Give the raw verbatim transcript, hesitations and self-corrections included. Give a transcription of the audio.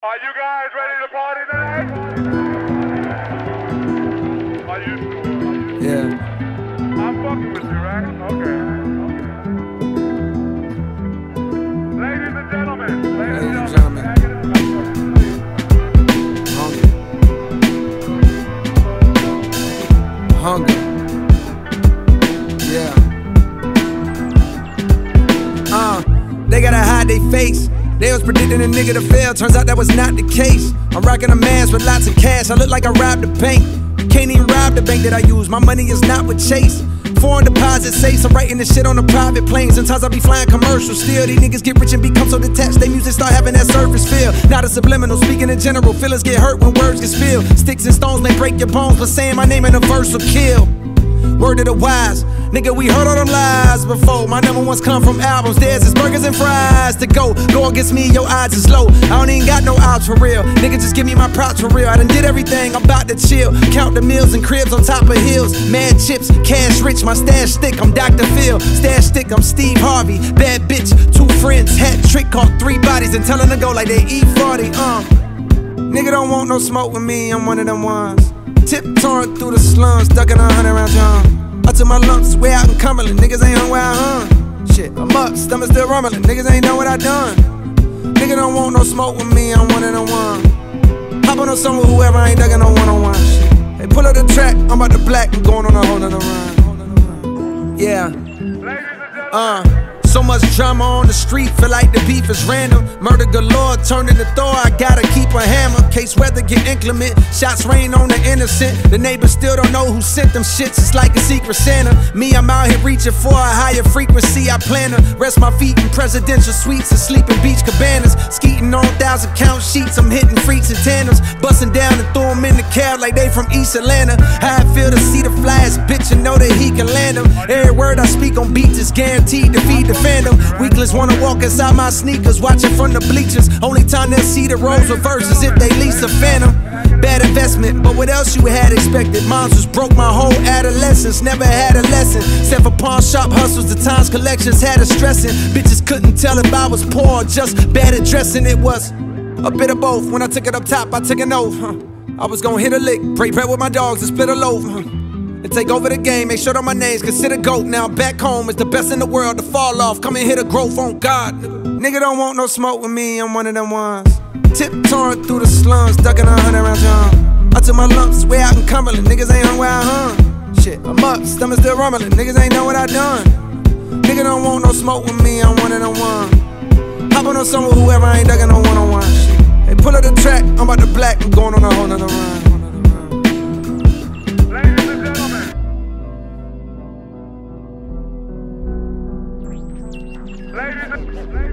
Are you guys ready to party tonight? Are you sure? Yeah. I'm fucking with you, right? Okay. Ladies and gentlemen. Ladies and gentlemen. Hunger. Hunger. Yeah. Uh, they gotta hide their face. They was predicting a nigga to fail, turns out that was not the case. I'm rocking a mask with lots of cash, I look like I robbed the bank. Can't even rob the bank that I use, my money is not with Chase. Foreign deposit safe, I'm writing this shit on a private plane. Sometimes I be flying commercial still. These niggas get rich and become so detached, they music start having that surface feel. Not a subliminal, speaking in general, feelings get hurt when words get spilled. Sticks and stones may break your bones, but saying my name in a verse will kill. Word of the wise, nigga, we heard all them lies before. My number ones come from albums, theirs is burgers and fries. To go, go against me, your odds is low. I don't even got no odds for real. Nigga, just give me my props for real. I done did everything, I'm about to chill. Count the meals and cribs on top of hills. Mad chips, cash rich, my stash stick, I'm Doctor Phil. Stash stick, I'm Steve Harvey. Bad bitch, two friends, hat trick, caught three bodies and tell them to go like they E forty. Uh. Nigga don't want no smoke with me, I'm one of them ones. Tiptoeing through the slums, ducking a hundred round drum. Up to my lumps, way out in Cumberland, niggas ain't hung where I hung. Shit, I'm up, stomach still rumbling, niggas ain't know what I done. Nigga don't want no smoke with me, I'm one of them one. Hop on a song with whoever, I ain't ducking no one-on-one shit. Hey, pull up the track, I'm about to black, I'm going on a whole nother run. Yeah, uh. So much drama on the street, feel like the beef is random. Murder galore, turned into Thor, I gotta keep a hammer. Case weather get inclement, shots rain on the innocent. The neighbors still don't know who sent them shits, it's like a secret Santa. Me, I'm out here reaching for a higher frequency. I plan to rest my feet in presidential suites and sleep in beach cabanas. Skeeting on thousand count sheets, I'm hitting freaks and tandems. Busting down and throw them in the cab like they from East Atlanta. How I feel to see the flyest bitch and know that he can land them. Every word I speak on beats is guaranteed to feed the fandom. Weakless wanna walk inside my sneakers, watching from the bleachers. Only time they'll see the roles reverse is if they lease a phantom. Bad investment, but what else you had expected? Moms was broke my whole adolescence, never had a lesson. Except for pawn shop hustles, the times collections had us stressing. Bitches couldn't tell if I was poor or just bad at dressing. It was a bit of both. When I took it up top, I took an oath. Huh. I was gonna hit a lick, break bread with my dogs and split a loaf. Huh. And take over the game, make sure that my name's considered GOAT. Now back home is the best in the world to fall off. Come and hit a growth on God. Nigga don't want no smoke with me, I'm one of them ones. Tiptoeing through the slums, ducking a hundred round drum. Up to my lumps, way out in Cumberland, niggas ain't hung where I hung. Shit, I'm up, stomach still rumbling, niggas ain't know what I done. Nigga don't want no smoke with me, I'm one of them ones. Hop on a song with whoever, I ain't ducking no one-on-one shit. Hey, pull up the track, I'm about to black, I'm going on a whole nother run. Ladies and